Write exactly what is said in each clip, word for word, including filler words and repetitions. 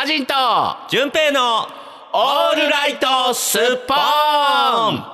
ジンと純平のオールライトスッポーン。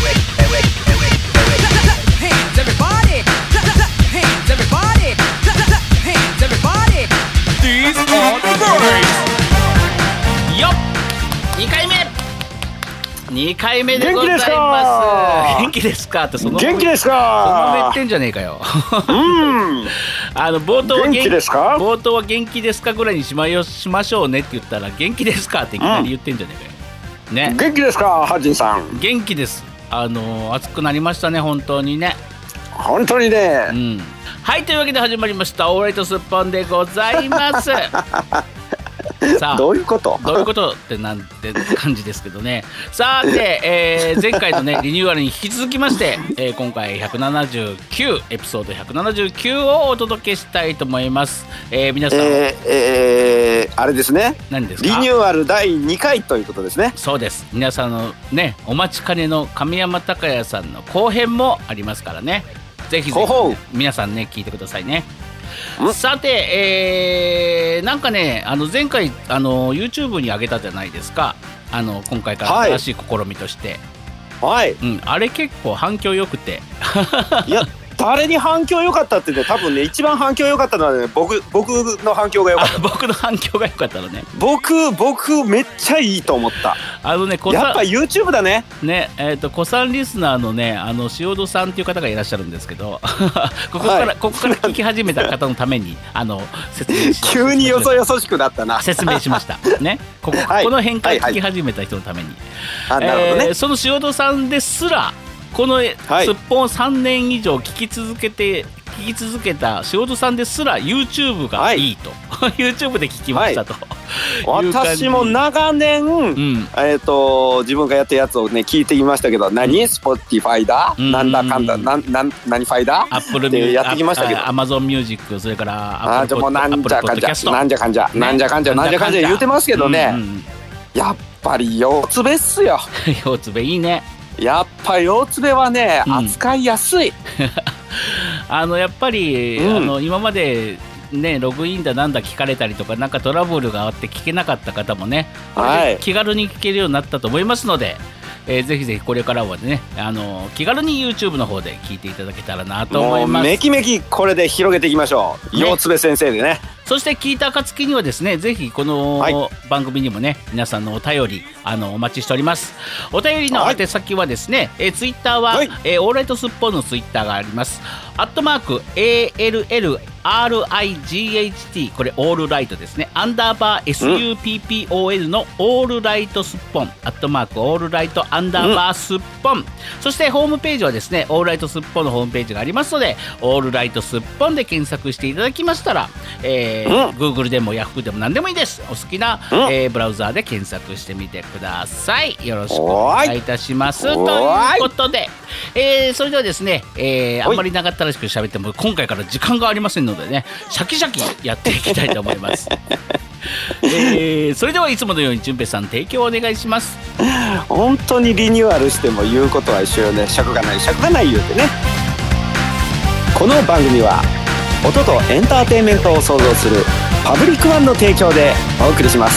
よっにかいめにかいめでございます。元気ですかってその元気ですかそのまま言ってんじゃねえかよ。 うんあの冒頭は元気ですか冒頭は元気ですかぐらいにしまよしましょうねって言ったら元気ですかっていきなり言ってんじゃねえかよ、ね、 元気ですかハジンさん。 元気です。あの暑くなりましたね本当にね。 本当にね、 うん、はいというわけで始まりましたオーライトスッポンでございますさあどういうことどういうことってなんて感じですけどね。さて、えー、前回のねリニューアルに引き続きまして、えー、今回ひゃくななじゅうきゅうエピソードひゃくななじゅうきゅうをお届けしたいと思います、えー、皆さん、 えーえー、あれですね、 何ですか。 リニューアルだいにかいということですね。 そうです。皆さんのねお待ちかねの神山隆也さんの後編もありますからね、ぜひぜひ、ね、 ほほう皆さんね聞いてくださいね。さて、えー、なんかねあの前回あの YouTube に上げたじゃないですか。あの今回から新しい試みとして、 はい、 うん、あれ結構反響良くていや誰に反響良かったってね、多分ね一番反響良かったのはね僕僕の反響が良かった僕の反響が良かったのね。 僕僕めっちゃいいと思った。 あのねやっぱ YouTube だね。 ねえーと子さんリスナーのねあの塩戸さんっていう方がいらっしゃるんですけどここから、はい、ここから聞き始めた方のためにあの説明し急によそよそしくなったな。 説明しましたね。ここ、はい、この辺から聞き始めた人のために、 はいはい、あなるほどね、 えー、その塩戸さんですらこのすっぽんさんねん以上聞き続けて聞き続けた塩戸さんですら YouTube がいいと、はい、YouTube で聞きましたと、 はい、私も長年、うん、えー、と自分がやったやつをね聞いていましたけど、何、うん、Spotify だ、うん、なんだかんだ、なんなん何ファイだ Apple ってやってきましたけど、 Amazon Music それからああじゃもうなんじゃかんじゃなんじゃかんじゃなんじゃかんじゃなんじゃかんじゃ言うてますけどね、うんうん、やっぱり四つべっすよ。 四つべいいね。 やっぱり四つべはね、うん、扱いやすいあのやっぱり、うん、あの今までねログインだなんだ聞かれたりとかなんかトラブルがあって聞けなかった方もね、はい、気軽に聞けるようになったと思いますので、えー、ぜひぜひこれからはねあの気軽に YouTube の方で聞いていただけたらなと思います。 もうめきめきこれで広げていきましょう、ね、四つべ先生でね。 そして聞いた暁にはですねぜひこの番組にもね、はい、皆さんのお便りあのお待ちしております。お便りの宛先はですね、はい、えツイッターは、はい、えー、オーライトスッポンのツイッターがあります。アットマーク エーエルエルアールアイジーエイチティー これオールライトですね。アンダーバー エスユーピーピーオーエル のオールライトスッポンアットマークオールライトアンダーバースッポン、うん、そしてホームページはですねオールライトスッポンのホームページがありますのでオールライトスッポンで検索していただきましたら、えーうん、Google でも Yahoo でも何でもいいです。お好きな、うん、えー、ブラウザーで検索してみてください。よろしくお願いいたします。ということで、えー、それではですね、えー、あんまり長ったらしく喋っても今回から時間がありませんのでねシャキシャキやっていきたいと思います、えー、それではいつものように純平さん提供お願いします。 本当にリニューアルしても言うことは一緒よね。尺がない尺がない言うてね。この番組は音とエンターテインメントを創造するパブリックワンの提供でお送りします。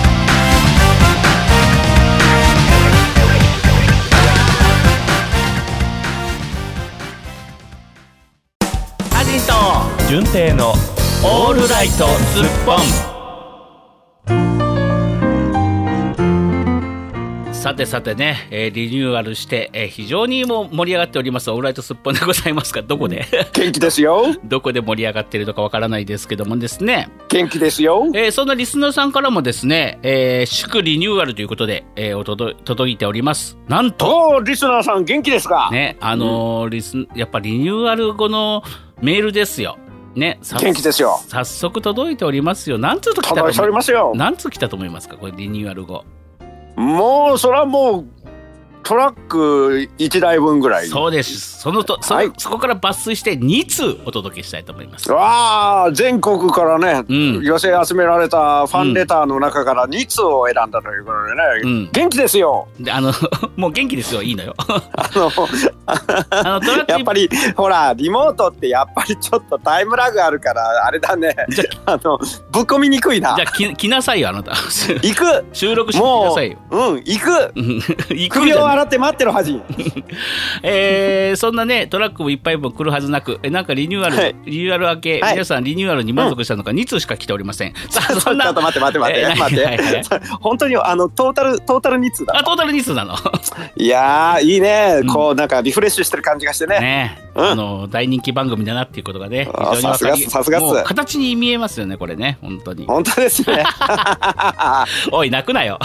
アジンと純平のオールライトスッポン。さてさてね、えー、リニューアルして、えー、非常にも盛り上がっておりますオールライトスッポンでございますが、どこで元気ですよ。 どこで盛り上がっているのかわからないですけどもですね、 元気ですよ、 えー、そんなリスナーさんからもですね、えー、祝リニューアルということで、えー、お届届いております。なんとおリスナーさん元気ですかね、あのーうん、リスやっぱリニューアル後のメールですよね、 元気ですよ。 早速届いておりますよ。何通と来たと届いておりますよ。 何通来たと思いますかこれリニューアル後。 もうそれはもうトラックいちだいぶんぐらい。 そうです。そのと そ,、はい、そこから抜粋してにつうお届けしたいと思います。 わあ、全国からね、うん、寄せ集められたファンレターの中からにつを選んだということでね、うん、元気ですよ。 で、あのもう元気ですよ、いいのよ。 あのあのトラックやっぱりほらリモートってやっぱりちょっとタイムラグあるからあれだね。あのぶっ込みにくいな。 じゃあ 来, 来なさいよ、あなた。 行く。 収録してくださいよ。 うん、行く。行く。首を洗って待ってるはず。 えー、そんなねトラックもいっぱい分来るはずなく、えなんかリニューアル、はい、リニューアル明け、はい、皆さんリニューアルに満足したのか、うん、につしか来ておりません。さあそんなちょっと待って待って待って、えー、待って、はいはいはい、 本当にあのトータルトータルにつだ。 あ、トータルにつなの。 いやーいいね、うん、こうなんかリフレッシュしてる感じがしてね。 ね、うん、あの大人気番組だなっていうことがね、非常にさすがさすがもう形に見えますよね、これね、本当に。 本当ですね。 おい泣くなよ。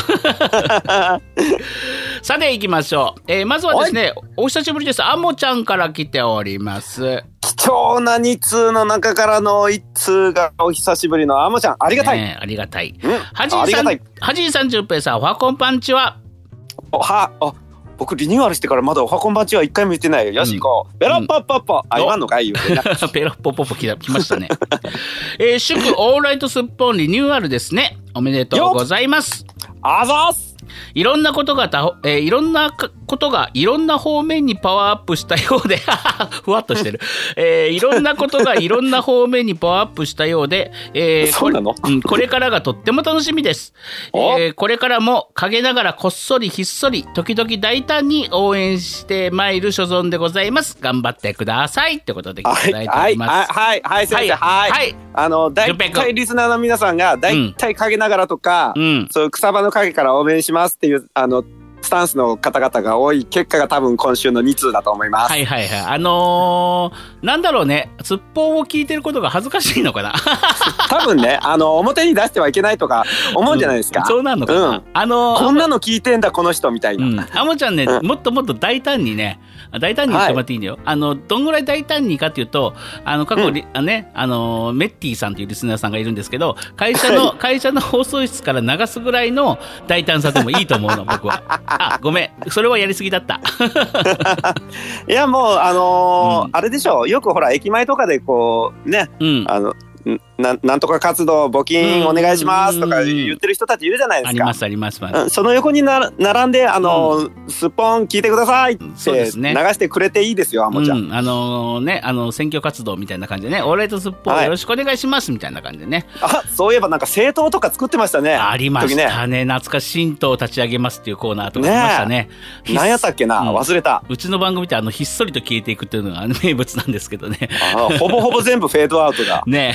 さて行きましょう。えー、まずはですね、お久しぶりです。あもちゃんから来ております。 貴重なにつうの中からのいっつうがお久しぶりのあもちゃん、ありがたい、 ね、ありがたい。うん、はじいさん、はじいさんじゅんぺいさん、おはこんぱんちは。 おはあ僕リニューアルしてからまだおはこんばんちは一回も言ってないよ。よし行こう。ペロッポッポッポ、うん、あ言わんのかい言うてな。 ペロッポッポッポ来ましたね。えー、祝オーライトスッポンリニューアルですね。おめでとうございます。 あざーす。 いろんなことがた、えー、いろんなことがいろんな方面にパワーアップしたようでふわっとしてる、えー、いろんなことがいろんな方面にパワーアップしたようで、えー、 そうなの？ これ、うん、これからがとっても楽しみです、えー、これからも陰ながらこっそりひっそり時々大胆に応援してまいる所存でございます。頑張ってくださいってことでいただいております。 はいはいはい、先生、はい、はい、あの大体リスナーの皆さんが大体陰ながらとか、うん、そういう草場の陰から応援しますっていうあのスタンスの方々が多い結果が多分今週のにつうだと思います。 はいはいはい。あのー、なんだろうね、すっぽんを聞いてることが恥ずかしいのかな。 多分ね、あの表に出してはいけないとか思うんじゃないですか。 うん、そうなんのかな。うん、あのー、 こんなの聞いてんだこの人みたいな。うん、 あもちゃんね、うん、もっともっと大胆にね、大胆に言ってもらっていいんだよ。はい、あのどんぐらい大胆にかっていうと、あの過去、うん、あね、あのメッティさんというリスナーさんがいるんですけど、会社の会社の放送室から流すぐらいの大胆さでもいいと思うの僕は。あ、ごめん。それはやりすぎだった。 いやもうあのーうん、あれでしょう、よくほら駅前とかでこうね、うん、あの な, なんとか活動募金お願いしますとか言ってる人たちいるじゃないですか。 ありますあります、 うん、その横にな並んであの、うん、すっぽん聞いてくださいって流してくれていいですよ、あもちゃん、 うん、あのー、ね、あの選挙活動みたいな感じでね、オーライトすっぽんよろしくお願いしますみたいな感じでね、 はい、あそういえばなんか政党とか作ってましたね。 ありましたね、懐かし新党を立ち上げますっていうコーナーとかありましたね。 何やったっけな、うん、忘れた。 うちの番組ってあのひっそりと消えていくっていうのが名物なんですけどね。 あほぼほぼ全部フェードアウトだね。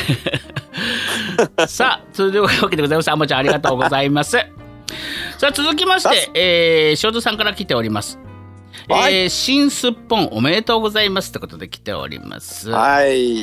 さあ、それというわけでございます。あもちゃんありがとうございます。さあ続きまして、えー、塩津さんから来ております。はい、えー、新すっぽんおめでとうございますってことで来ております。 はい。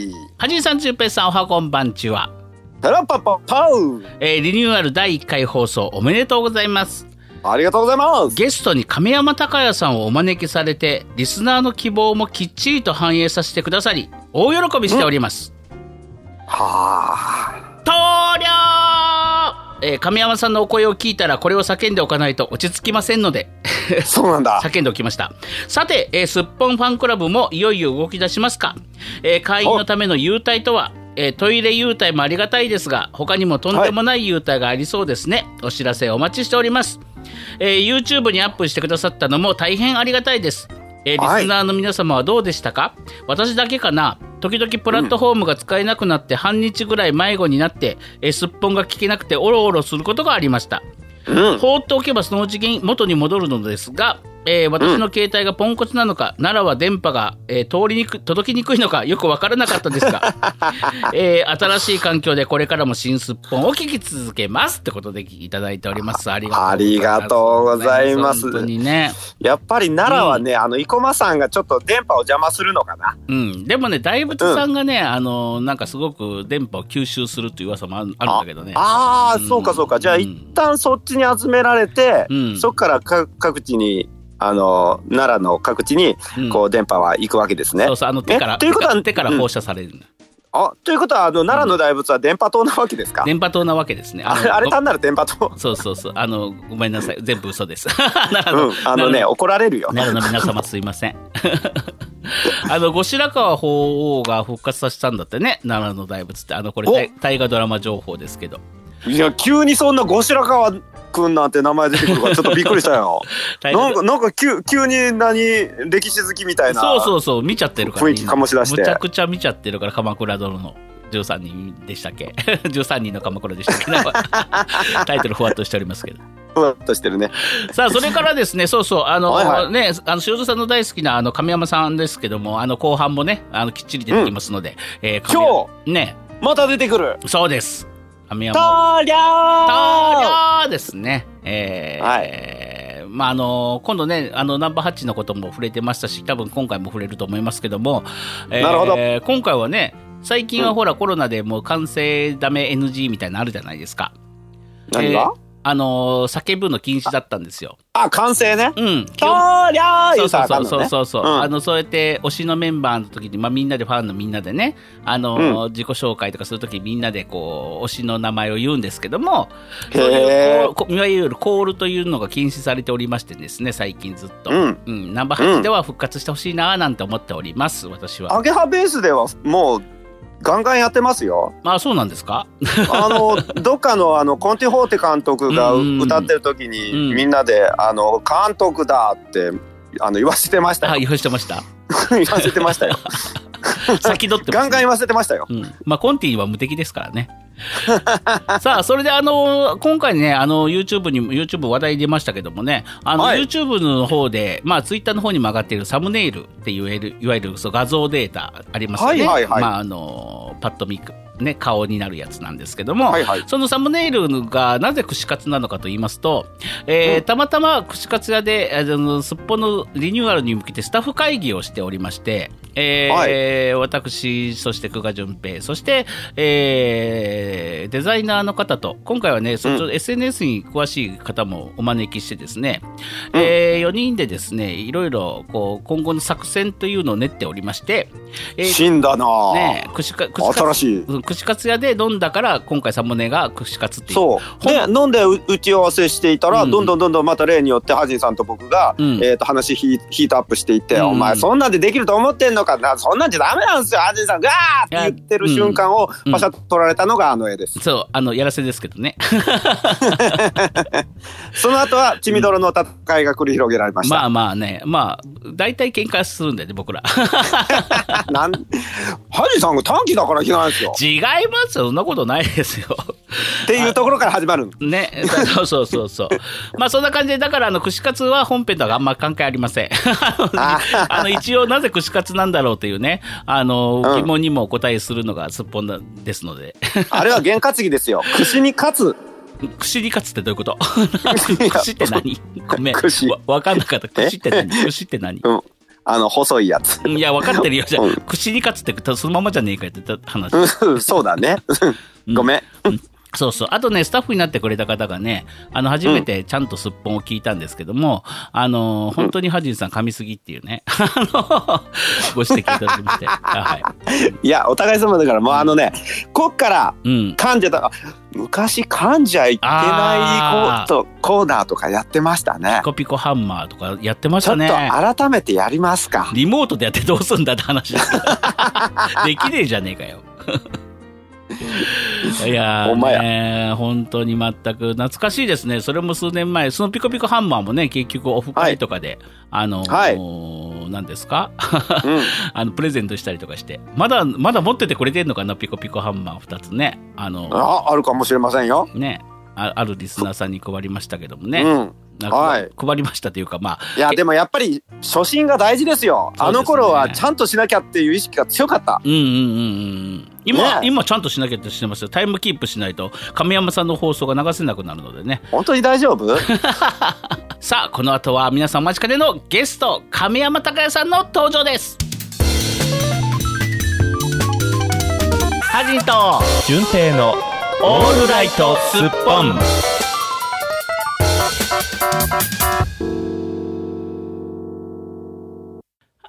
はじいさんじゅんぺいさん、おはこんばんちは。 パラパパパウ、 えー、リニューアルだいいっかい放送おめでとうございます。 ありがとうございます。 ゲストに亀山隆也さんをお招きされて、リスナーの希望もきっちりと反映させてくださり、大喜びしております。 はあ。 投了、えー、亀山さんのお声を聞いたらこれを叫んでおかないと落ち着きませんのでそうなんだ。 叫んでおきました。さて、えー、すっぽんファンクラブもいよいよ動き出しますか。えー、会員のための優待とは、えー、トイレ優待もありがたいですが、他にもとんでもない優待がありそうですね。はい、お知らせお待ちしております。えー、YouTube にアップしてくださったのも大変ありがたいです。えー、リスナーの皆様はどうでしたか。はい、私だけかな。時々プラットフォームが使えなくなって半日ぐらい迷子になって、えー、すっぽんが聞けなくてオロオロすることがありました。うん、放っておけばそのうち元に戻るのですが、えー、私の携帯がポンコツなのか、奈良は電波が、えー、通りにく届きにくいのかよく分からなかったですが、えー、新しい環境でこれからも新すっぽんを聞き続けますってことでいただいております。ありがとうございます。本当にね、 やっぱり奈良はね、うん、あの生駒さんがちょっと電波を邪魔するのかな。 うん、でもね大仏さんがね、うん、あのなんかすごく電波を吸収するという噂もあるんだけどね。 ああ、うん、そうかそうか。じゃあ、うん、一旦そっちに集められて、うん、そっからか各地にあの奈良の各地にこう電波は行くわけですね。 うん、そうそう、あの手から、 ということは手から放射される、うん、 あ、ということはあの奈良の大仏は電波塔なわけですか？ 電波塔なわけですね。 あれ、あれ単なる電波塔。 そうそうそう、あのごめんなさい、全部嘘です。 奈良の、うん、あのね怒られるよ。 奈良の皆様すいません。あの後白河法皇が復活させたんだってね、奈良の大仏って。あのこれ大河ドラマ情報ですけど。 いや急にそんな後白河くんなんて名前出てくるからちょっとびっくりしたよ。なんかなんか急急に何歴史好きみたいな。 そうそうそう見ちゃってるから、 雰囲気醸し出して。 むちゃくちゃ見ちゃってるから、鎌倉殿のじゅうさんにんでしたっけ？じゅうさんにんの鎌倉でしたっけ？タイトルふわっとしておりますけど。 ふわっとしてるね。 さあそれからですね、そうそうあの、 はいはい、 ね、あの塩田さんの大好きなあの亀山さんですけども、あの後半もねあのきっちり出てきますので、うん、えー、 今日ねまた出てくる。 そうです。亀山とりゃーとりゃーですね。えーはい、まああの今度ねあのナンバーハッチのことも触れてましたし、多分今回も触れると思いますけども、えー、 なるほど。 今回はね最近はほら、うん、コロナでもう完成ダメ エヌジー みたいなのあるじゃないですか。 何が？えーあのー、叫ぶの禁止だったんですよ。 あ、完成ね。 うん。 とりゃーそうそうそうそうそうそう、 うん、 あのそうやって推しのメンバーの時に、まあ、みんなでファンのみんなでね、あのーうん、自己紹介とかする時みんなでこう推しの名前を言うんですけども、そういうこういわゆるコールというのが禁止されておりましてですね、最近ずっと、うんうん、ナンバーはちでは復活してほしいななんて思っております、私は。 アゲハベースではもうガンガンやってますよ。 あ、そうなんですか？ あのどっかのあのコンティ・ホーテ監督が歌ってる時に、うんうん、みんなであの監督だってあの言わせてましたよ。 あ、言わせてました。 言わせてましたよ。 先取ってますね、 ガンガン言わせてましたよ。 うん、まあコンティは無敵ですからね。さあそれであの今回ねあの YouTube に YouTube 話題出ましたけどもね、あの、はい、YouTube の方でまあ Twitter の方にも上がっているサムネイルっていういわゆるそう画像データありますよね。はいはいはい、まああのパッと見ね、顔になるやつなんですけども、はいはい、そのサムネイルがなぜ串カツなのかと言いますと、えーうん、たまたま串カツ屋であのすっぽんのリニューアルに向けてスタッフ会議をしておりまして、えーはい、私そして久我淳平そして、えー、デザイナーの方と今回はねそっち、うん、エスエヌエス に詳しい方もお招きしてですね、うんえー、よにんでですねいろいろこう今後の作戦というのを練っておりまして、 えー、死んだなぁ、 ね、串カ串カツ新しい串カツ屋で飲んだから今回サムネが串カツっていう。 そうで飲んで打ち合わせしていたら、うん、どんどんどんどんまた例によってハジンさんと僕が、うんえー、と話ヒートアップしていって、うん、お前そんなんでできると思ってんのかな、そんなんじゃダメなんですよハジンさんガーって言ってる瞬間をパシャッと撮られたのがあの絵です、 うん、そうあのやらせですけどね。 その後は血みどろの戦いが繰り広げられました、 うん、まあまあねまあ大体喧嘩するんだよね僕ら。 なんハジンさんが短期だから嫌なんですよ。 違いますよそんなことないですよ。 っていうところから始まるね。そうそうそうそう。まあそんな感じでだからあの串カツは本編とはあんま関係ありません。あの一応なぜ串カツなんだろうというねあの疑問にもお答えするのがすっぽんですので。 あれは験担ぎですよ。串に勝つ。 串に勝つってどういうこと？串って何？ごめん。串。わ、わかんなかった。串って何？串って何？ うん。あの細いやつ。 いや分かってるよ。じゃあ、うん、串に勝つってそのままじゃねえかって話。 そうだね。ごめん。 うんうんそうそう。あとね、スタッフになってくれた方がね、あの、初めてちゃんとすっぽんを聞いたんですけども、うん、あの、本当にハジンさん噛みすぎっていうね、あの、ご指摘いただきまして。はい。 いや、お互い様だから、もうあのね、こっから噛んじゃった、うん、昔噛んじゃいけないココーナーとかやってましたね。 ピコピコハンマーとかやってましたね。 ちょっと改めてやりますか。 リモートでやってどうすんだって話ですけど。できねえじゃねえかよ。いやーね本当に全く懐かしいですね。それも数年前そのピコピコハンマーもね結局オフ会とかで、はい、あの、はい、何ですか、うん、あのプレゼントしたりとかしてまだまだ持っててくれてんのかなピコピコハンマーふたつね あのあ, あるかもしれませんよね あ, あるリスナーさんに配りましたけどもね、 うんはい、配りましたというかまあいやでもやっぱり初心が大事ですよ。あの頃はちゃんとしなきゃっていう意識が強かった。 うんうんうんうん今、ね、今ちゃんとしなきゃってしてますよ。タイムキープしないと亀山さんの放送が流せなくなるのでね。 本当に大丈夫？ さあこの後は皆さんお待ちかねのゲスト亀山隆也さんの登場です。ハジンと純正のオールライトスッポン。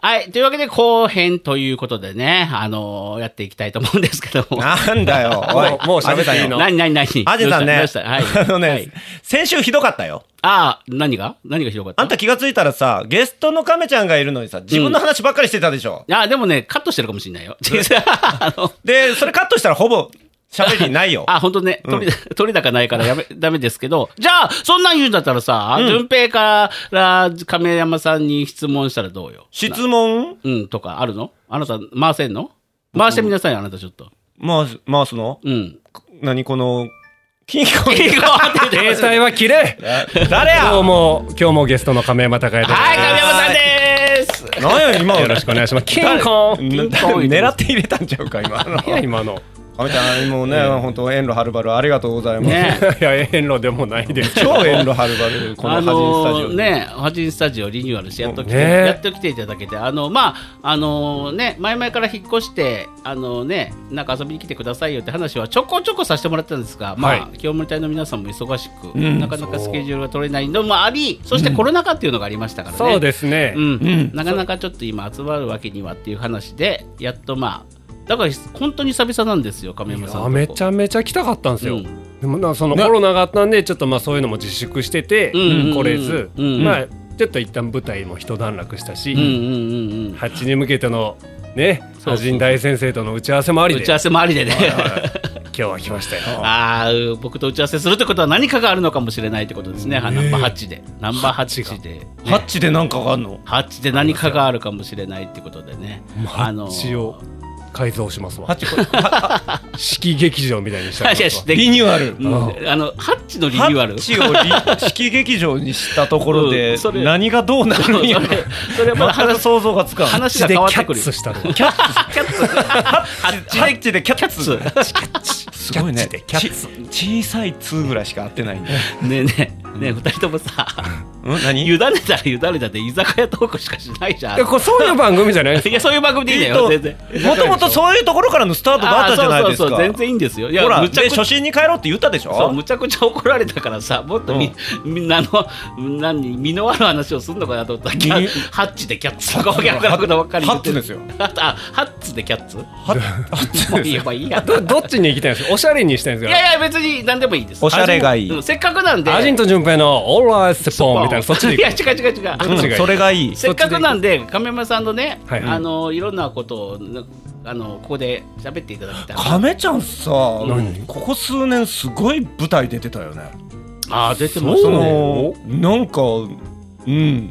はい。というわけで、後編ということでね、あのー、やっていきたいと思うんですけども。 なんだよ。おい、もう喋ったよ。 何、何、何。 アジさんね。 はい。 あのね、はい、先週ひどかったよ。 ああ、何が何がひどかった？ あんた気がついたらさ、ゲストの亀ちゃんがいるのにさ、自分の話ばっかりしてたでしょ。 うん、ああ、でもね、カットしてるかもしれないよ。 で、それカットしたらほぼ、喋りないよ。 あ、本当ね。取り、取り高ないからやめ、ダメですけど。じゃあ、そんなん言うんだったらさ、うん、順平から亀山さんに質問したらどうよ。 質問うん、とかあるの？あなた回せんの？回してみなさいよ、あなたちょっと。 回す、回すの？ うん。 何この、金庫携帯は切れ誰やどうも、今日もゲストの亀山隆也です。 はい、亀山さんでーす。 何や、今よろしくお願いします。金庫狙って入れたんちゃうか、今の。 いや、今の。 亀ちゃんもね、本当遠路はるばるありがとうございます。 ね、いや遠路でもないです。 超遠路はるばるこのハジンスタジオね、ハジンスタジオリニューアルしてやっと来て、ね、やっと来ていただけて、あのまああのね前々から引っ越してあのねなんか遊びに来てくださいよって話はちょこちょこさせてもらったんですが、まあ、はい、清盛隊の皆さんも忙しく、うん、なかなかスケジュールが取れないのもあり、そしてコロナ禍っていうのがありましたからね。 そうですね。 うんうん、なかなかちょっと今集まるわけにはっていう話でやっとまあ。だから本当に久々なんですよ、亀山さん。 めちゃめちゃ来たかったんですよ。うん、でもなそのコロナがあったんでちょっとまあそういうのも自粛してて、うん、来れず、うん、まあちょっと一旦舞台も一段落したし、うんうんうんうん、ハッチに向けてのね、ハジン大先生との打ち合わせもありで、 打ち合わせもありでね。 今日は来ましたよ。 ああ、僕と打ち合わせするってことは何かがあるのかもしれないってことですね。ナンバーハッチで、ナンバーハッチで、ね、 ハッチで何かがあるの？ ハッチで何かがあるかもしれないってことでね。 ハッチを改造しますわ。式劇場みたいにしたらリニューアル、 うん、あのハッチのリニューアル、 ハッチを式劇場にしたところで、うん、何がどうなるんやろ。 それはまだ全く想像がつかない。 話が変わってくる。 キャッツしたの。 キャッツキャッツハッチでキャッツすごいね。小さいツーぐらいしか合ってないんだ。 ねえねえねえ、二人ともさ、 何委ねたら委ねたって居酒屋トークしかしないじゃん。 これそういう番組じゃないですか。 いや、そういう番組でいいんだよ、全然。 もともとそういうところからのスタートがあったじゃないですか。 そうそうそう、全然いいんですよ。いや、 ほら、で初心に帰ろうって言ったでしょ。 そう、むちゃくちゃ怒られたからさ、もっとみ、うん、みんなの何身のある話をするのかなと思ったら、ハッチでキャッツとか逆なことばっかり言ってる。 ハッツですよ。 あ、ハッツでキャッツ？ ハッツ。 もう言えばいいや。 ど, どっちに行きたいんですか。おしゃれにしたいんですか。 いやいや、別に何でもいいです。 おしゃれがいい。 せっかくなんで。 アジンと順平のオーライスポンみたいな、そっちで行く。 いや、違う違う違う。 うん、それがいい。 せっかくなんで亀山さんのね、 はい、 あのいろんなことをあのここで喋っていただきたい。 亀ちゃんさ、うん、ここ数年すごい舞台出てたよね。 ああ、出てますね。 なんか、うん、うん、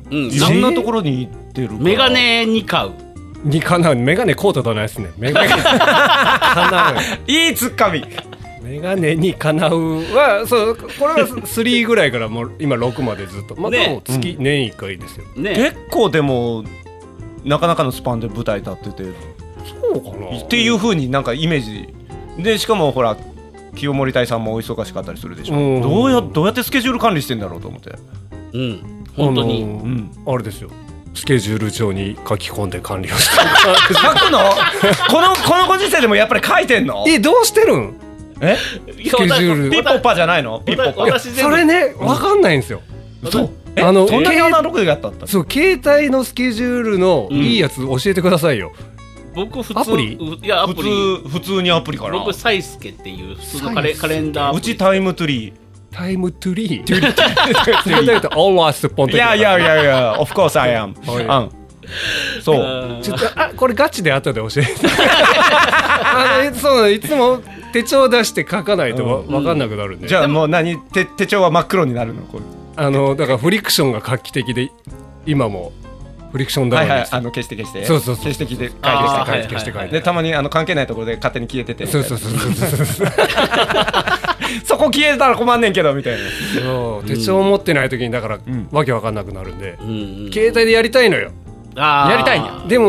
いろんなところに行ってるから。 メガネに買う。 にかなう。メガネコートとないですね。メガネかなう。 いいツッカミ。 メガネにかなうはそう、これはスリーぐらいからもう今ろくまでずっと、まあ、でも月、うん、年いっかいですよ、 ね、結構でもなかなかのスパンで舞台立ってて、 そうかなっていう風になんかイメージで、しかもほら清盛隊さんもお忙しかったりするでしょ、うん、どうやどうやってスケジュール管理してんだろうと思って。 うん、本当に、あのーうん、あれですよ、スケジュール帳に書き込んで管理をして書くのこのこのご時世でもやっぱり書いてんの？ え、どうしてるん？えスケジュールピッポパじゃないの？ピッポパ。 それね、分かんないんですよ。 そう、あのそんなにアナログでやったんだ。 そう、携帯のスケジュールのいいやつ教えてくださいよ。 僕普通アプリ？ いや、アプリ普通普通にアプリかな。 僕サイスケっていう普通のカレカレンダー。 うちタイムトゥリー。 タイムトゥリー。トゥリー。それだとオーラスポン。 いやいやいやいや、of course I am。そう。 ちょっとあ、これガチで後で教えて。あのそう、いつも手帳出して書かないとわ、うん、分かんなくなるんで。 じゃあもう何 手, 手帳は真っ黒になるの？これあのだからフリクションが画期的で、今もフリクションダウンです。はいはい、 あの消して消して。 そうそうそう。 消して消して書いて消して書いて消して書いて。 でたまにあの関係ないところで勝手に消えてて。 そうそうそうそうそう。 そこ消えたら困んねんけどみたいな。 そう、手帳持ってない時にだから、うん、わけわかんなくなるんで、うんうん、携帯でやりたいのよ。 あ、 やりたいんや。でも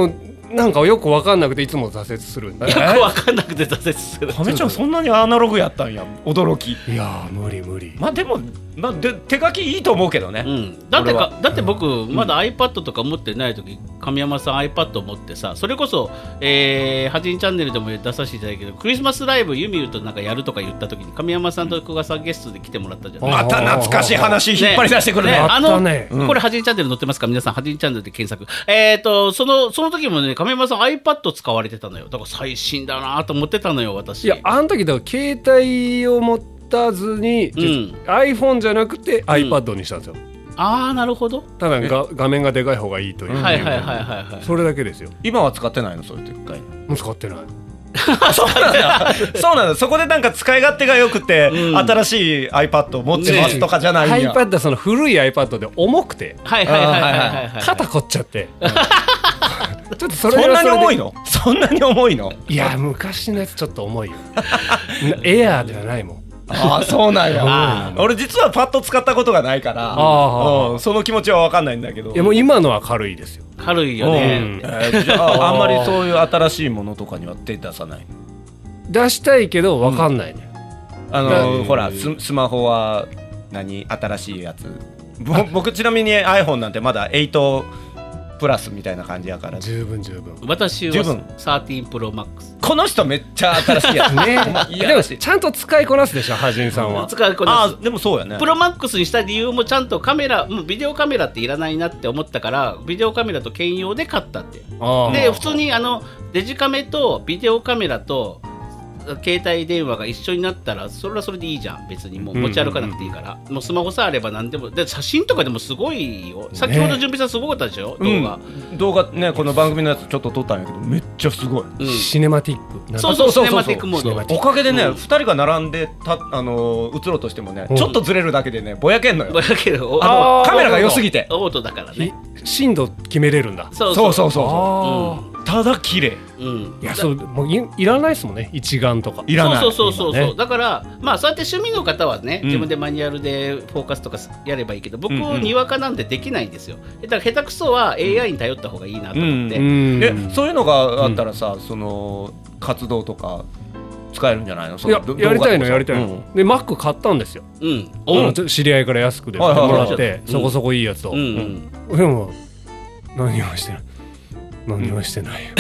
なんかよく分かんなくていつも挫折するんだ。 よく分かんなくて挫折する。 亀ちゃんそんなにアナログやったんや、驚き。 いやー無理無理。 まあでも、まあ、で手書きいいと思うけどね、 うん、だってかだって僕、うん、まだ iPad とか持ってない時、神山さん iPad を持ってさ、それこそ、えー、はちにチャンネルでも出させていただいたけど、クリスマスライブユミルとなんかやるとか言った時に神山さんと久我さんゲストで来てもらったじゃない。 また懐かしい話引っ張り出してくるね。 ねね、あの、 ね、 これはちにチャンネル載ってますか、皆さんはちにチャンネルで検索。えーとそのその時もね、神山さん iPad 使われてたのよ。だから最新だなと思ってたのよ私。 いや、あの時だから携帯を持たずに、うん、iPhone じゃなくて iPad にしたんですよ、うん、 ああなるほど。 ただが画面がでかい方がいいという、うん、 はいはいはいはいはい、 それだけですよ。 今は使ってないの、そういう時かい。 もう使ってない。 そうなんだそうなんだ。そこでなんか使い勝手が良くて、うん、新しい iPad を持ってますとかじゃないんや。 iPad はその古い iPad で重くて、 はいはいはいはいはいはい、 肩凝っちゃって、うん、ちょっとそれそんなに重いの？そんなに重いの？ いや昔のやつちょっと重いよエアーではないもん。 ああそうなんや。俺実はパッと使ったことがないから、あ、うん、その気持ちは分かんないんだけど。 いやもう今のは軽いですよ。 軽いよね、 うんえー、じゃああんまりそういう新しいものとかには手出さない。 出したいけど分かんないね、 うん、あのほら ス, スマホは何新しいやつ。僕ちなみに iPhone なんてまだエイトプラスみたいな感じやから十分十分。 私はじゅうぶんサーティーンプロマックス。 この人めっちゃ新しいやつね。いやでもちゃんと使いこなすでしょ、はじんさんは。 使いこなす。 あでもそうやね。 プロマックスにした理由もちゃんとカメラ、もうビデオカメラっていらないなって思ったから、ビデオカメラと兼用で買ったって。で普通にあのデジカメとビデオカメラと携帯電話が一緒になったらそれはそれでいいじゃん。別にもう持ち歩かなくていいから、うんうんうん、もうスマホさえあれば何でも。で写真とかでもすごいよ。先ほど準備さんすごかったでしょ、ね、動画、 うん、動画ね、この番組のやつちょっと撮ったんやけどめっちゃすごい、 うん、シネマティック。 そうそうそう、シネマティックモード。 おかげでね、うん、ふたりが並んでたあの映ろうとしてもね、うん、ちょっとずれるだけでねぼやけんのよ。 ぼやける。 あのカメラが良すぎてオートだからね、 深度決めれるんだ。 そうそうそうそう、うん、ただ綺麗。 うん、いやそうもう い, いらないですもんね、一眼とかいらない。 そうそうそうそう、ね、だからまあそうやって趣味の方はね、うん、自分でマニュアルでフォーカスとかやればいいけど、僕、うんうん、にわかなんでできないんですよ。だから下手くそは エーアイ に頼った方がいいなと思って、うんうん、えそういうのがあったらさ、うん、その活動とか使えるんじゃないの？そいややりたいのやりたいの、うん、で Mac 買ったんですよ、うん、うん、知り合いから安くで買ってもらって、はいはいはい、そこそこいいやつを、うんうん、でも何をしてない何もしてないよ。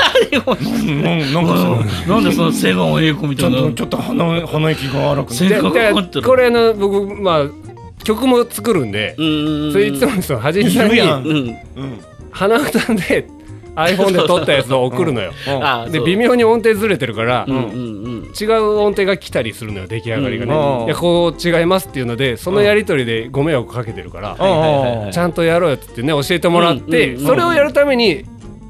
なんでそのセガンを英語みたいな。 ちょっと鼻鼻息が荒くて。 これの僕まあ曲も作るんで、それいつもそのはじめさんに鼻歌で iPhone で撮ったやつを送るのよ。で微妙に音程ずれてるから違う音程が来たりするのよ、出来上がりがね。いやこう違いますっていうので、そのやり取りでご迷惑かけてるからちゃんとやろうよってね教えてもらって、それをやるために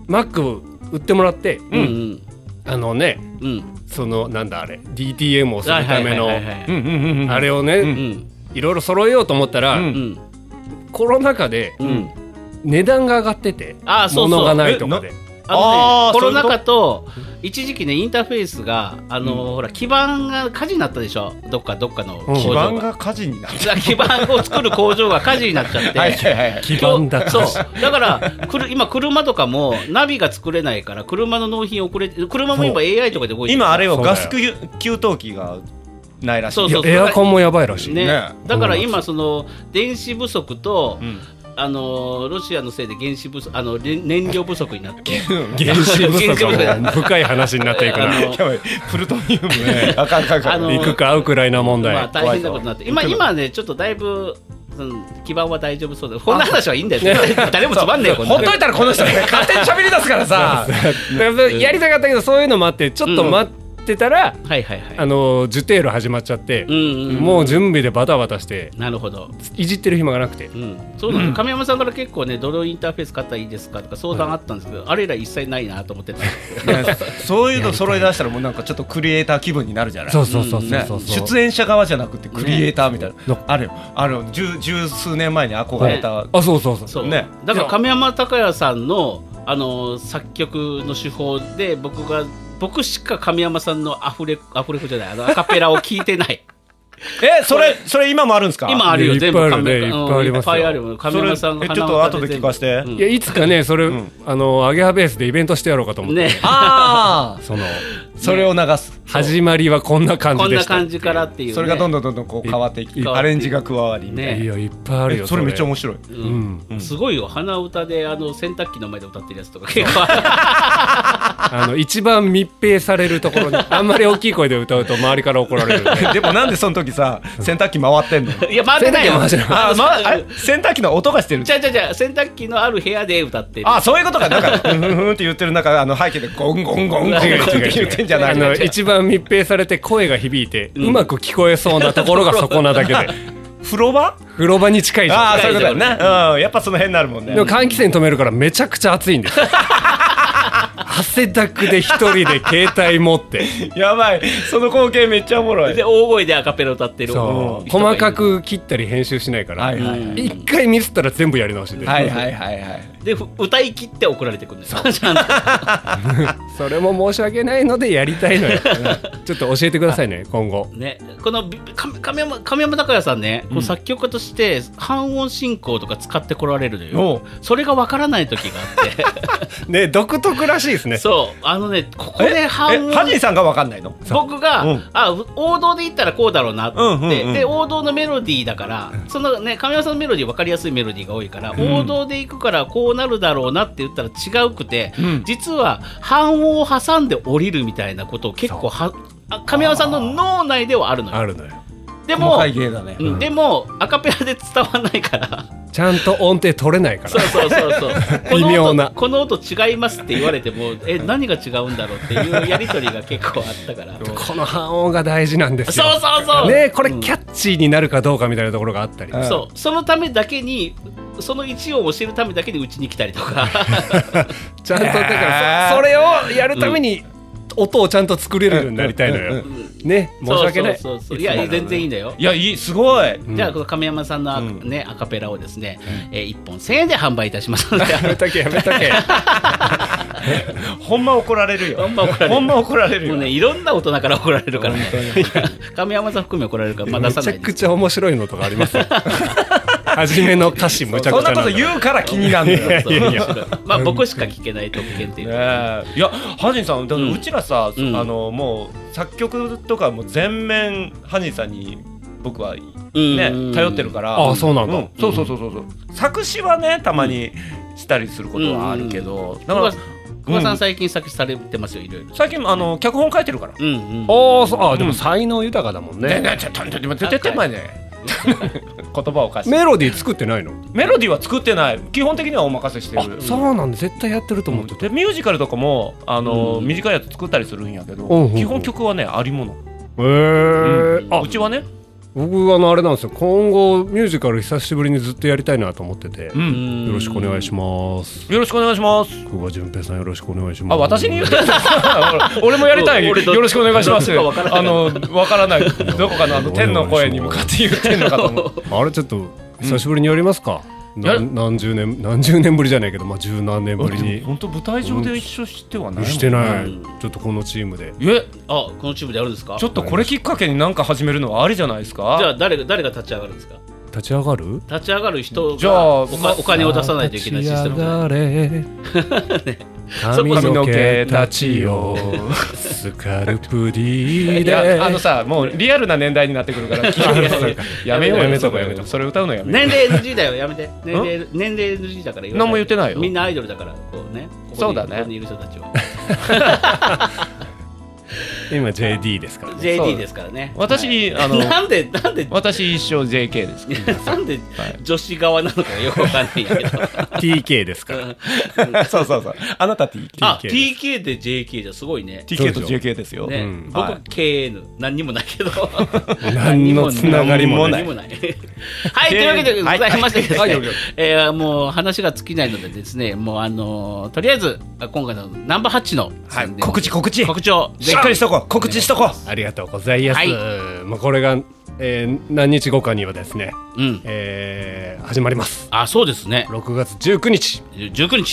Mac 売ってもらって、うんうん、あのね、うん、そのなんだあれ ディーティーエム をするためのあれをね、うんうん、いろいろ揃えようと思ったら、うん、コロナ禍で、うん、値段が上がってて、あ、そうそう、物がないとかで、 あのね、コロナ禍と一時期ねインターフェースがあの、うん、ほら基板が火事になったでしょ、どっかどっかの工場が、 基板が火事になった、 基板を作る工場が火事になっちゃってはいはい、はい、 基板だそうだからくる今車とかもナビが作れないから車の納品遅れて、車も今 エーアイ とかで動いてる。 今あれよガス給湯器がないらしい。 そうそうそう、エアコンもやばいらしい、 ねね、だから今その電子不足と、うん、あのロシアのせいで原子不足、あの燃料不足になって原子不足は深い話になっていくなプルトニウムねあかんかんかん行くかウクライナ問題、 まあ、大変なことになって今今ねちょっとだいぶうん、基盤は大丈夫そうで、こんな話はいいんだよ、ね、誰もつまんねえよほっといたらこの人、ね、勝手に喋り出すからさやりたかったけどそういうのもあってちょっと待ってたら、うん、はいはいはい、あのジュテール始まっちゃって、うんうんうん、もう準備でバタバタして、 なるほど、 いじってる暇がなくて、 うん、そうなの、うん、亀山さんから結構ねどのインターフェース買ったらいいですかとか相談あったんですけど、うん、あれら一切ないなと思ってたそういうの揃い出したらもうなんかちょっとクリエイター気分になるじゃない。 そうそうそうそう、ね、 出演者側じゃなくてクリエイターみたいな、ね、あるよ、ある十, 十数年前に憧れた、 ね、あそうそうそう、 そう、 ね、 だから亀山孝也さんのあの作曲の手法で僕が僕しか神山さんのアフレアフレコじゃないあのアカペラを聞いてないえそれそれ今もあるんですか？ 今あるよ、全部。 いっぱいあるね、いっぱいありますよ。 いっぱいあるよ。神山さんがちょっと後で聞かせて。 いやいつかねそれあのアゲハベースでイベントしてやろうかと思って。 ああそのそれを流す。 始まりはこんな感じでした。 こんな感じからっていう。 それがどんどんどんどんこう変わっていき、アレンジが加わりね。 いやいっぱいあるよ。 それめっちゃ面白い。 すごいよ、鼻歌であの洗濯機の前で歌ってるやつとか結構。 あの一番密閉されるところにあんまり大きい声で歌うと周りから怒られる。 でもなんでその時さ洗濯機回ってんの？ いや回ってないよ。 あ、ま、あれ洗濯機の音がしてる。 じゃじゃじゃ洗濯機のある部屋で歌ってる。 あ、そういうことか。なんかふんふんふんって言ってる中、あの背景でゴンゴンゴンゴンって言ってんじゃない。 あの一番密閉されて声が響いてうまく聞こえそうなところがそこなだけで。 風呂場？ 風呂場に近いじゃん。 ああ、そういうことだね。うん、やっぱその辺になるもんね。 でも換気扇止めるからめちゃくちゃ暑いんです。汗だくで一人で携帯持ってやばい、その光景めっちゃおもろい。 で大声でアカペラ歌ってる。 そう細かく切ったり編集しないから一回ミスったら全部やり直しで。 はいはいはいはい。 で歌い切って送られてくるんですよ。 それも申し訳ないのでやりたいのよ。ちょっと教えてくださいね今後ね。この亀山亀山孝也さんね、こう作曲家として半音進行とか使ってこられるのよ。それがわからない時があってね、独特らしいですね。 そうあのね、ここで半音、 ハジンさんがわかんないの？ 僕が、うん、あ王道で言ったらこうだろうなって、うんうんうん、で王道のメロディーだからそのね亀山さんのメロディー分かりやすいメロディーが多いから、うん、王道でいくからこうなるだろうなって言ったら違うくて、うん、実は半音を挟んで降りるみたいなことを結構は亀山さんの脳内ではあるのよ。 あるのよ。 でも、 ねうん、でもアカペラで伝わらないからちゃんと音程取れないから。 そうそうそうそう微妙なこの音違いますって言われてもえ何が違うんだろうっていうやり取りが結構あったからこの半音が大事なんですよ。 そうそうそうね、これキャッチーになるかどうかみたいなところがあったり、 うん、そうそのためだけにその一音を教えるためだけにうちに来たりとかちゃんとだから そ, それをやるために、うん音をちゃんと作れるようになりたいのよ、うんうんうん、ね、申し訳ない。 そうそうそうそう、いや全然いいんだよ。 いやいい、すごい、 うん、じゃあこの亀山さんの、ね、アカペラをですね、うんえー、いっぽんせんえんで販売いたしますのでやめとけやめとけほんま怒られるよ。 ほんま怒られる。 ほんま怒られるよ。 もうね、いろんな大人から怒られるからね亀山さん含め怒られるからまあ出さないで。 めちゃくちゃ面白いのとかありますよ初めの歌詞むちゃくちゃそんなこと言うから気になるんだよ。いやいやまあ僕しか聞けない特権っていう、ね、 いやハジンさん、だからうちらさ、うん、あのもう作曲とかも全面ハジンさんに僕はね、うん、頼ってるから。 ああそうなんだ、うん、 そうそうそうそうそう、作詞はねたまにしたりすることはあるけど、うん、だから久保さん最近作詞されてますよ、いろいろ。 最近あの脚本書いてるから。 うんうん、ああそう、あでも才能豊かだもんね。 ねねちょっとちょっと待って前ね言葉おかしい。 メロディー作ってないの？ メロディーは作ってない。基本的にはお任せしてる。 あ、そうなんだ。絶対やってると思ってて、 うん、でミュージカルとかもあの、うん、短いやつ作ったりするんやけど、うんうんうん、基本曲はねありもの。 へー、 うん、あうちはね、 僕あのあれなんですよ、今後ミュージカル久しぶりにずっとやりたいなと思ってて、うん、よろしくお願いします。 よろしくお願いします。 久保純平さんよろしくお願いします。 あ、私に言って俺もやりたい。よろしくお願いします。あのわからないどこかのあの天の声に向かって言ってんのかと思うあれちょっと久しぶりにやりますか、うん、な何十年何十年ぶりじゃないけど、まあ十何年ぶりに。 本当舞台上で一緒してはない、 うん、してない、うん、ちょっとこのチームで。 えあこのチームでやるんですか。 ちょっとこれきっかけに何か始めるのはありじゃないですか。 じゃあ誰が誰が立ち上がるんですか。 立ち上がる立ち上がる人がじゃあお, お金を出さないといけないシステムがね髪の毛たちよスカルプディであのさ、もうリアルな年代になってくるからやめようやめとこやめとこ、それ歌うのやめよう。 年齢 エヌジー だよ、やめて。年齢年齢 エヌジー だから。 何も言ってないよ。 みんなアイドルだからこうね。ここそうだね。 ここにいる人たちは今 ジェーディー ですからね。 ジェーディー ですからね。 私、 はい、あのなんでなんで私一生 ジェーケー ですけどなんで女子側なのかよくわかんないけどティーケー ですから。 そうそうそう。あなた ティーケー。 あ ティーケー で ジェーケー じゃすごいね。 ティーケー と ジェーケー ですよ。 ね、うん、僕、はい、ケーエヌ 何にもないけど何のつながりもない。 はい、というわけでございましてですね、はいはい、えー、もう話が尽きないのでですね、もうあのー、とりあえず今回のナンバーはちの、 はい、告知告知告知をしっかりしとこう。告知しとこう。 ありがとうございます。はい、まあこれが、えー、何日後かにはですね、うん、えー、始まります。 あ、そうですね。 ろくがつじゅうくにちじゅうくにち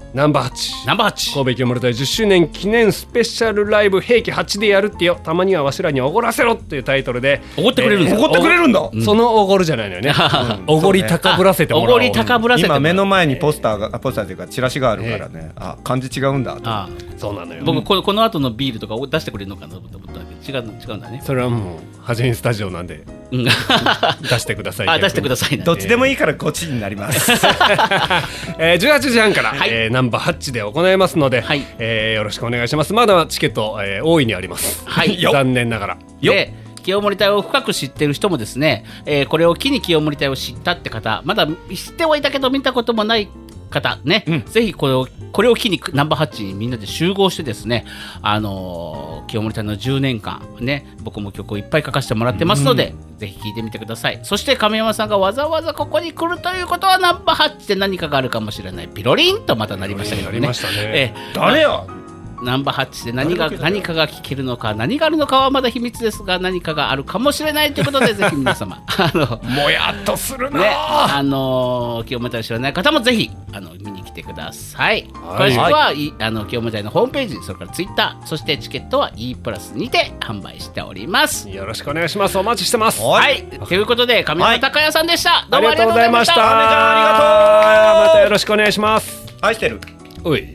ナンバーはちナンバーはち神戸清盛隊じゅっしゅうねん記念スペシャルライブ兵器はちでやるってよ、たまにはわしらにおごらせろっていうタイトルでおごってくれるんですよ、 おごってくれるんだ、 うん、そのおごるじゃないのよね、うん、おごり高ぶらせてもらおう、 おごり高ぶらせてもらおう。 今目の前にポスターがポスターというかチラシがあるからね、あ漢字違うんだと。 ああそうなのよ。 僕このこの後のビールとかを出してくれるのかなと思ったけど違う違うんだね。 それはもうはじめスタジオなんでうん出してください。 あ出してくださいね。 どっちでもいいからこっちになります、 えー、じゅうはちじはんから、 はいえー、ナンバーはちで行いますので、 はいえー、よろしくお願いします。まだチケット、えー、大いにあります、 はい、 残念ながら。 で清盛隊を深く知っている人もですね、えー、これを機に清盛隊を知ったって方、まだ知ってはいたけど見たこともない方ね、うん、ぜひこれをこれを機にナンバーはちにみんなで集合してですね、あのー、清盛隊のじゅうねんかんね、僕も曲をいっぱい書かせてもらってますので、うん、ぜひ聴いてみてください。そして亀山さんがわざわざここに来るということはナンバーはちで何かがあるかもしれない。ピロリンとまたなりましたけどね。 なりましたね。 えー、 誰やナンバーはちで何が何かが聞けるのか、何があるのかはまだ秘密ですが、何かがあるかもしれないということで、ぜひ皆様あのもやっとするな、 ね、あの清盛隊を知らない方もぜひあの見に来てください。 はい、 詳しくは、はい、あの清盛隊のホームページ、それからツイッター、そしてチケットは E プラスにて販売しております。 よろしくお願いします。お待ちしてます。 はい、ということで亀山孝也さんでした、はい、どうもありがとうございました。 ありがとうございました。ありがとう。またよろしくお願いします。 愛してる。 おい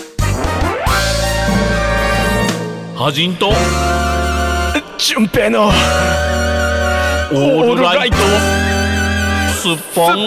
ハジンと純平のオールライトスッポン。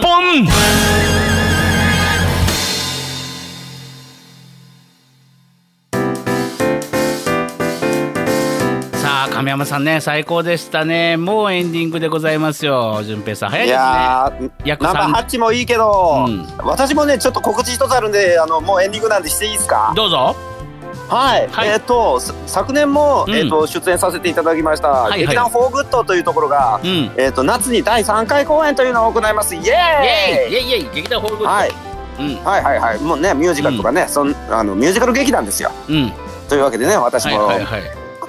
さあ亀山さんね、最高でしたね。もうエンディングでございますよ。純平さん早いですね。 いやーナンバーはちもいいけど、うん、私もねちょっと告知一つあるんで、あのもうエンディングなんでしていいですか。 どうぞ。 はい、はい、えっ、ー、と昨年も、うん、えー、と出演させていただきました、はいはい、劇団フォーグッドというところが、うん、えー、と夏にだいさんかい公演というのを行います。イエーイイエーイイエーイイエーイ劇団フォーグッド、 はい、うん、はいはいはい、もうねミュージカルとかね、うん、そんあのミュージカル劇団ですよ、うん、というわけでね、私も、はいはいはい、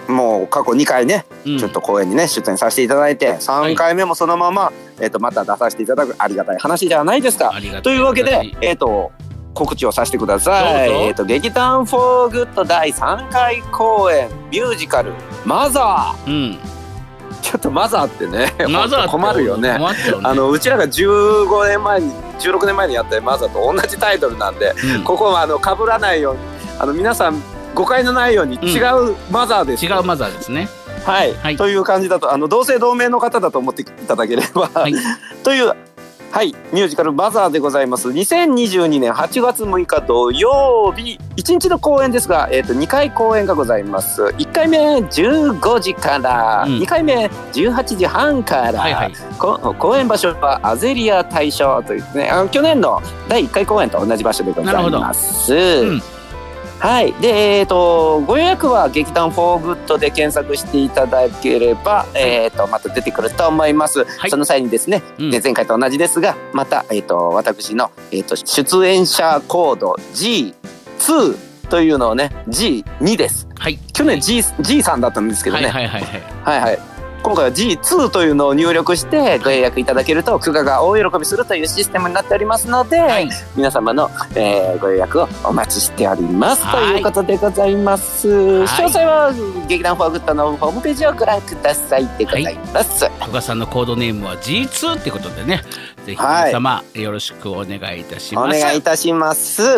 もう過去にかいね、うん、ちょっと公演にね出演させていただいて、さんかいめもそのまま、はい、えー、とまた出させていただくありがたい話じゃないですか。というわけで、えっ、ー、と告知をさせてください。えっ、ー、と劇団フォーグッドだいさんかい公演ミュージカルマザー、うん、ちょっとマザーってねマザーって困るよね。困っちゃうね。あのうちらがじゅうごねんまえにじゅうろくねんまえにやったマザーと同じタイトルなんで、うん、ここはあの被らないように、あの皆さん誤解のないように違うマザーです、 うん、違うマザーですね。 はい、はい、という感じだと、あの同姓同名の方だと思っていただければ、はい、というはい、ミュージカルマザーでございます。にせんにじゅうにねんはちがつむいか土曜日、いちにちの公演ですが、えーと、にかい公演がございます。いっかいめじゅうごじから、うん、にかいめじゅうはちじはんから、はいはい、公演場所はアゼリア大賞というね、あの去年のだいいっかい公演と同じ場所でございます。はい、で、えーと、ご予約は劇団フォーグッドで検索していただければ、えーと、また出てくると思います、はい、その際にですね、うん、前回と同じですが、また、えーと、私の、えーと、出演者コード ジーツー というのをね ジーツー です、はい、去年 G、ジースリー だったんですけどね、はいはいはいはい、はいはい、今回は ジーツー というのを入力してご予約いただけると久我が大喜びするというシステムになっておりますので、はい、皆様の、えー、ご予約をお待ちしております、はい、ということでございます、はい、詳細は劇団フォーグッドのホームページをご覧くださいでございます。 久我さんのコードネームは ジーツー ってことでね、ぜひ皆様、はい、よろしくお願いいたします。 お願いいたします。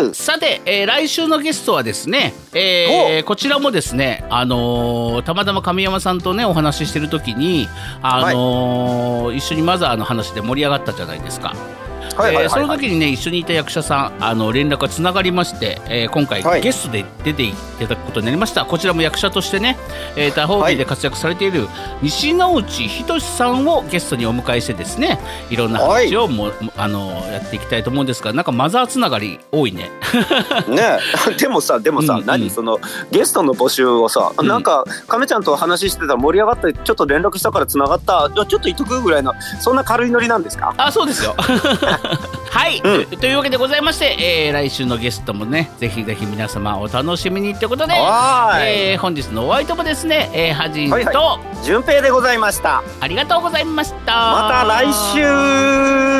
さて、えー、来週のゲストはですね、えー、こちらもですね、あのー、たまたま神山さんとねお話ししてる時にあのーはい、一緒にマザーの話で盛り上がったじゃないですか。はいはいはいはい、その時にね一緒にいた役者さんあの連絡がつながりまして、えー、今回、はい、ゲストで出ていただくことになりました。こちらも役者としてね、えー、他方面で活躍されている西之内仁さんをゲストにお迎えしてですね、いろんな話をも、はい、あのやっていきたいと思うんですが、なんかマザーつながり多いね。 ねでもさでもさ、うんうん、何そのゲストの募集をさ、うん、なんか亀ちゃんと話してたら盛り上がってちょっと連絡したからつながった、ちょっと言っとくぐらいのそんな軽いノリなんですか？ あ、そうですよ。はい、うん、というわけでございまして、えー、来週のゲストもねぜひぜひ皆様お楽しみにということで、えー、本日のお相手もですね、えー、ハジンと、はいはい、 順平でございました。 ありがとうございました。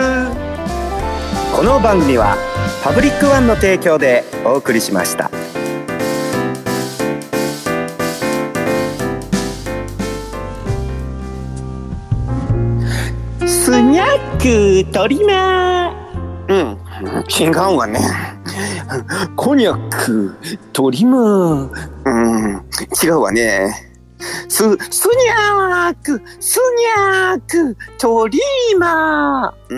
また来週。この番組はパブリックワンの提供でお送りしました。スナックトリマー。うん、違うわね。コニャックトリマー。うん、違うわね。ス、スニャーク、スニャーク、トリーマー。うん、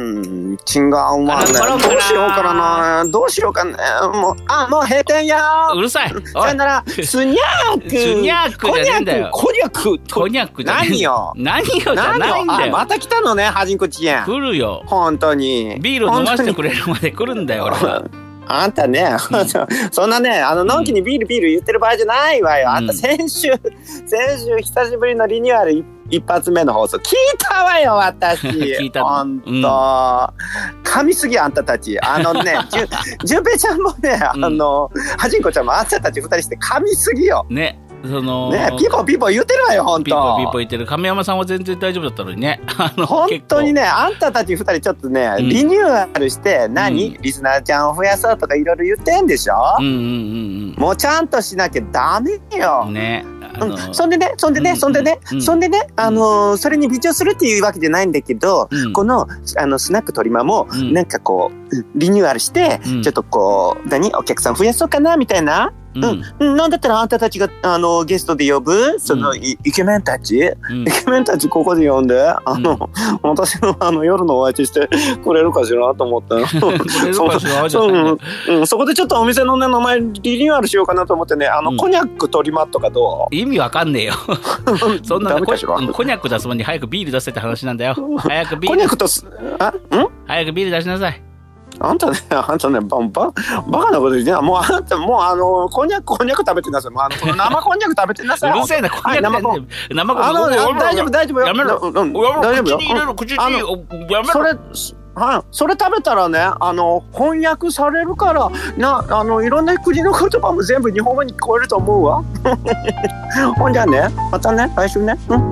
違うわね。どうしようかな。どうしようかね。もう、あ、もう閉店や。 うるさい。 さよなら。スニャーク。 スニャークじゃねえんだよ。 コニャック。 コニャックじゃねえ。 何よ。 何よじゃないんだよ。 また来たのね、はじんこちやん。 来るよ。 本当に。 ビール飲ませてくれるまで来るんだよ、俺は。 あんたね、うん、そんなね、あの、のんきにビールビール言ってる場合じゃないわよ。あんた先週、うん、先週久しぶりのリニューアル一発目の放送聞いたわよ、私。 聞いたの。 ほんと。噛みすぎ、あんたたち。あのね、じゅ、じゅんぺいちゃんもね、あの、うん、はじんこちゃんもあんたたち二人して噛みすぎよ。 ね。そのね、ピーポーピーポー言ってるわよ、ほんと。 ピーポーピーポー言ってる。亀山さんは全然大丈夫だったのにね。あの本当にね、あんたたち二人ちょっとね、うん、リニューアルして、何、うん、リスナーちゃんを増やそうとかいろいろ言ってんでしょ、うんうんうんうん、もうちゃんとしなきゃダメよ。 ね。 あのーうん、そんでね、そんでね、うん、そんでね、うん、そんでね、あのー、それに微調するっていうわけじゃないんだけど、うん、この、あの、スナックトリマも、うん、なんかこう、リニューアルして、うん、ちょっとこう、何、お客さん増やそうかな、みたいな。うんうん、なんだったらあんたたちがあのゲストで呼ぶその、うん、イケメンたち、うん、イケメンたちここで呼んであの、うん、私のあの夜のお相手してくれるかしらと思ってそ, うん、そこでちょっとお店の、ね、名前リニューアルしようかなと思ってねあの、うん、コニャックトリマとかどう？ 意味わかんねえよそんなのコニャック出すのに早くビール出せって話なんだよ。早くビールコニャックとあん早くビール出しなさい。 あんたね、あんたね、ば、ば、バカなこと言ってな、もうあんた、もうあの、こんにゃく、こんにゃく食べてなさい。もうあの、生こんにゃく食べてなさい。 うるせえな、こんにゃく。生こんにゃく。生こんにゃく。 あの、大丈夫、大丈夫よ。 やめろ。 大丈夫よ。 口に入れろ、口に入れろ。やめろ。 それ、はい、それ食べたらね、あの、翻訳されるから、な、あの、いろんな国の言葉も全部日本語に聞こえると思うわ。ほんじゃね、またね、来週ね。うん。